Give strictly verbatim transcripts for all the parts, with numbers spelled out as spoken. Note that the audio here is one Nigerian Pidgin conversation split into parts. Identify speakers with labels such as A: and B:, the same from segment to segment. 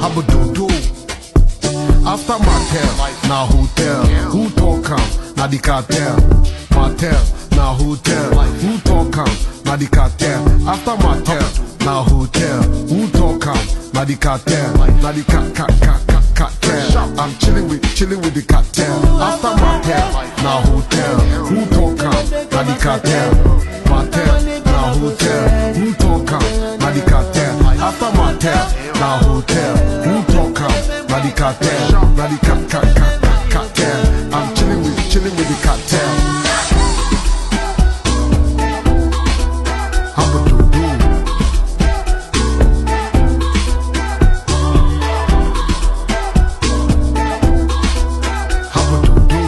A: Have a do-do. After Martel, now hotel. Who talk am? Now the cartel. Martel, now hotel. Who talk am? Now the cartel. After Martel, now hotel. Who talk am? Now the cartel. Now the ca ca ca ca cartel. I'm chilling with chilling with the cartel. After Martel, now hotel. Who talk am? Now the cartel. Martel, now hotel. Who talk am? Now the cartel. After Martel, now hotel. Who talk am? Now the cartel. Now the ca ca ca ca cartel. I'm chilling with chilling with the cartel. How about you do? How about you do?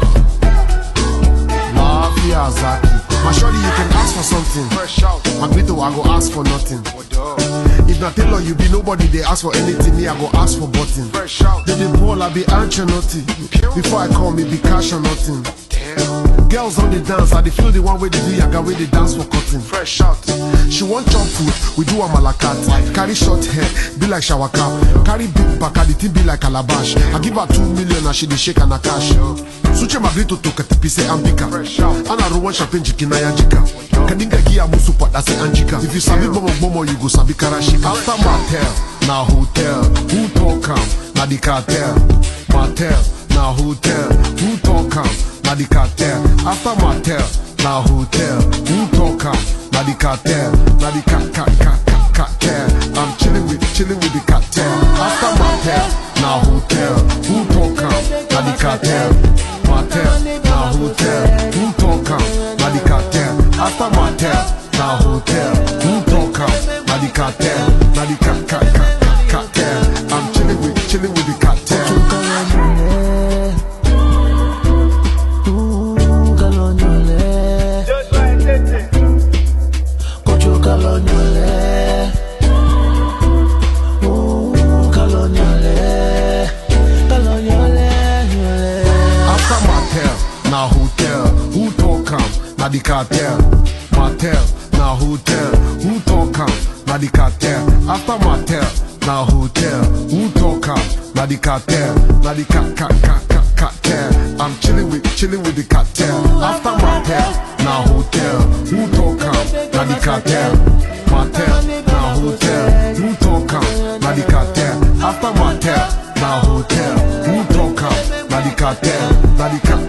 A: Mafia Zaki. My shorty, you can ask for something.
B: Fresh out.
A: Magbito, I go ask for nothing. If not tell you be nobody, they ask for anything. Me, I go ask for button.
B: Fresh out.
A: Then the ball, I be answer nothing. Before I call me, be cash or nothing.
B: Damn.
A: Girls on the dance, I they feel the one way they do yaga, way they dance for cotton.
B: Fresh out.
A: She want chop food, we do a malakat. Carry short hair, be like shower cap. Carry big back, the thing be like calabash. I give her two million and she dey shake and a cash. Suche Magrito to katipise ambika.
B: Fresh out.
A: Ana ruwan champagne jikina ya jika. Kadinga kia musu pot that's anjika. If you sabi bomo bomo, you go sabi karashika. After Martel, now hotel. Who talk am? Na the cartel. Martel, now hotel. Who talk am? Na the cartel. After Martel, now hotel. Who talk am? Na the cartel. Na the ca ca ca ca cartel. I'm chilling with chilling with the cartel. After Martel, now hotel. Who talk am? Na the cartel. Martel, now hotel. Who talk am? Na the cartel. After Martel, now hotel. Who talk am? Na the cartel. Na the ca ca ca ca cartel. I'm chilling with chilling with the cartel. After Martel, now hotel. Who talk am? Na the cartel. Martel, now hotel. Who talk am? Na the cartel. After Martel, now hotel. Who talk am? Na the cartel. Na the ca ca ca ca cartel. I'm chilling with chilling with the cartel. After Martel, now hotel. Who talk am? Na the cartel. Martel, now hotel. Who talk am? Na the cartel. After Martel, now hotel. Who talk am? Na the cartel. Na the ca